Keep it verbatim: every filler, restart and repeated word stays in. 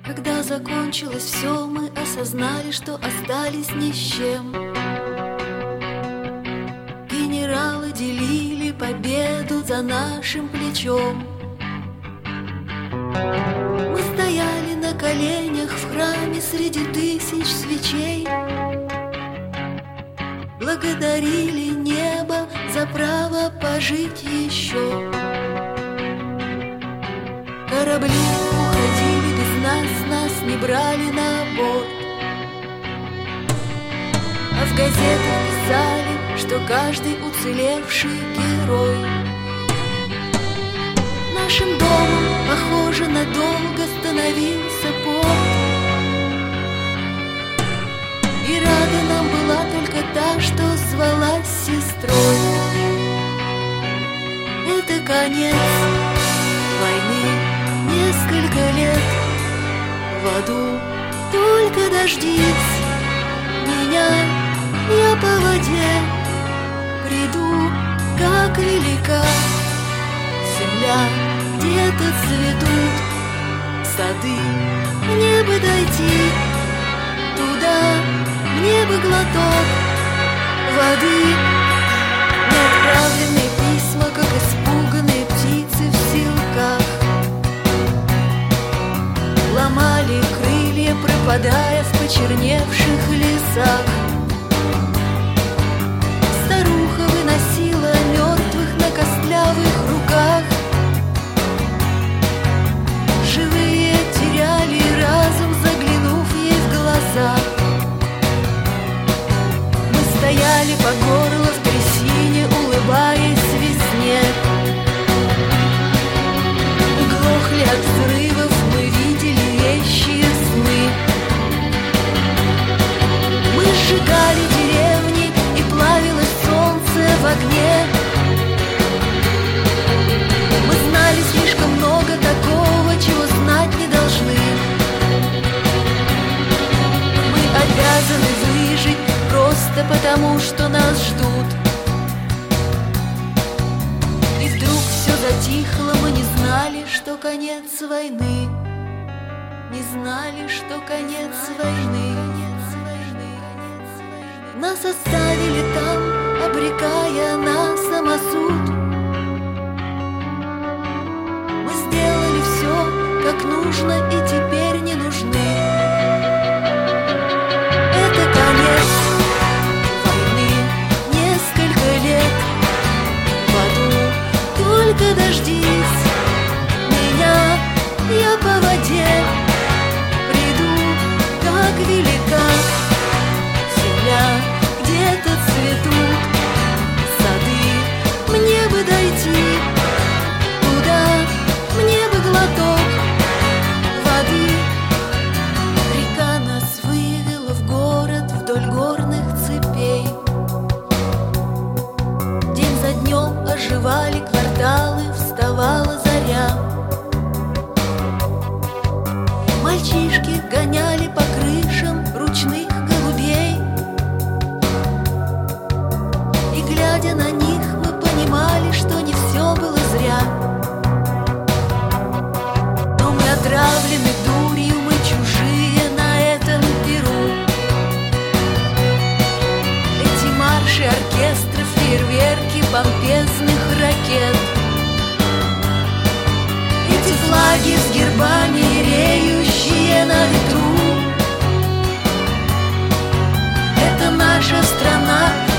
Когда закончилось все, мы осознали, что остались ни с чем. Генералы делили победу за нашим плечом. Мы стояли на коленях в храме среди тысяч свечей, благодарили небо за право пожить еще. Корабли уходили без нас, нас не брали на борт, а в газетах писали, что каждый уцелевший герой. Нашим домом, похоже, надолго становился порт, и рада нам была только та, что звалась сестрой. Это конец войны. Несколько лет в аду только дождись меня, я по воде приду, как велика земля, где-то цветут сады. Мне бы дойти туда, мне бы глоток воды. Неотправленные письма, как испуганные птицы в силках, ломали крылья, пропадая в почерневших лесах. Старуха выносила мертвых на костлявых руках. Живые теряли разум, заглянув ей в глаза. Мы стояли по горло в трясине, улыбаясь весне. Мы глохли от взрывов, мы видели вещи сны. Мы сжигали деревни, и плавилось солнце в огне. Мы знали слишком много такого, чего знать не должны. Мы обязаны выжить просто потому, что нас ждут. И вдруг все затихло, мы не знали, что конец войны. Не знали, что конец войны. Нас оставили там, обрекая на самосуд. Мы сделали все, как нужно, и теперь не нужны. Это конец войны. Несколько лет в аду только дождись меня, я по воде приду, как велика земля, где-то цветут сады. Мне бы дойти туда, мне бы глоток воды. Река нас вывела в город вдоль горных цепей. День за днем оживали кварталы, вставала заря. Мальчишки гоняли по крышам ручных голубей, и, глядя на них, мы понимали, что не все было зря. Но мы отравлены дурью, мы чужие на этом перу. Эти марши оркестра, фейерверки помпезных ракет, эти флаги с гербами, реющие на ветру. Это наша страна,